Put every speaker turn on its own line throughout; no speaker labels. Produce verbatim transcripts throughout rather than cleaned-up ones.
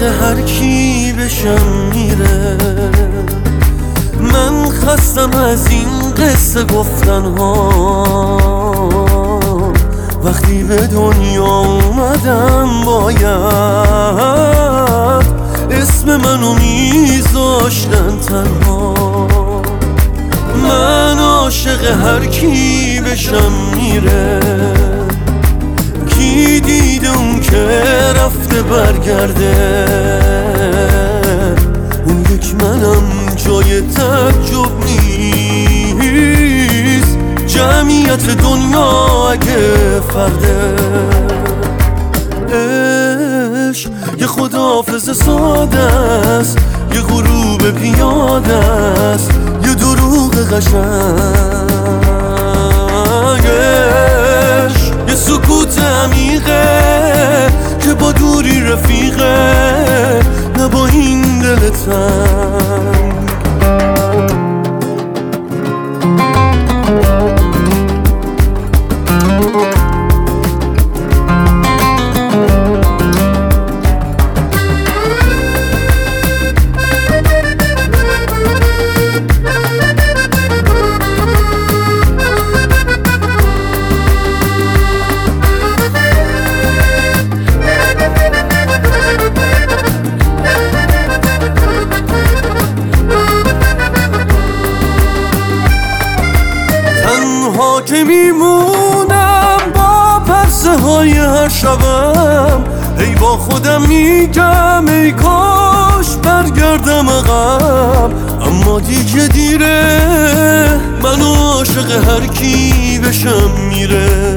هر کی بشم میره. من خستم از این قصه گفتن ها، وقتی به دنیا اومدم باید اسم منو میذاشتن تنها. من عاشق هر کی بشم میره، کی دیده اون که رفته برگرده. اون یک منم جای تعجب نیست، جمعیت دنیا اگه فرده. عشق یه خداحافظ ساده است، یه غروب پیاده است، یه دروغ قشنگش، یه سکوت عمیقه که با دوری رفیقه، نه با این دل تنگ. که میمونم با پرسه های هر شبم، ای با خودم میگم ای کاش برگردم عقب. اما دیگه دیره، من عاشق هر کی بشم میره.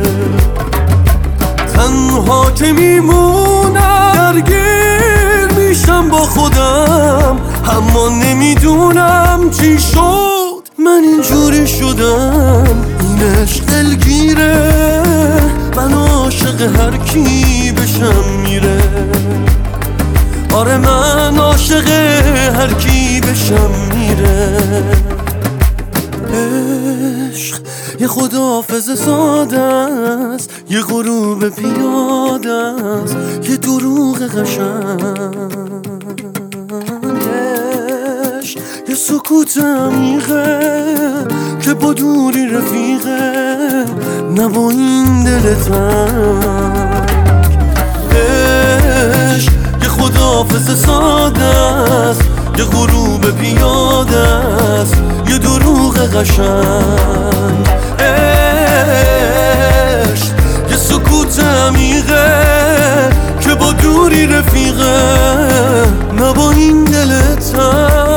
تنها که میمونم درگیر میشم با خودم، اما نمیدونم چی شد من اینجوری شدم. این عشق دلگیره، من عاشق هر کی بشم میره. آره من عاشق هر کی بشم میره. عشق یه خداحافظ ساده است، یه غروب پیاده است، یه دروغ قشنگش، یه سکوت عمیقه که با دوری رفیقه، نه با این دل تنگ. عشق یه خداحافظ ساده است، یه غروب پیاده است، یه دروغ قشنگ. عشق یه سکوت عمیقه که با دوری رفیقه، نه با این دل تنگ.